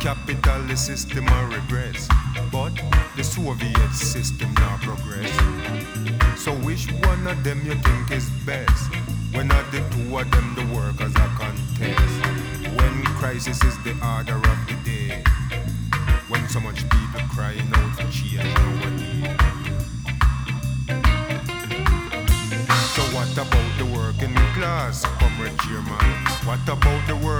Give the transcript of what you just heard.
Capitalist system a regress, but the Soviet system now progress. So which one of them you think is best? When are the two of them the workers a contest? When crisis is the order of the day, when so much people crying out for change nowadays. So what about the working class, Comrade Chairman? What about the work?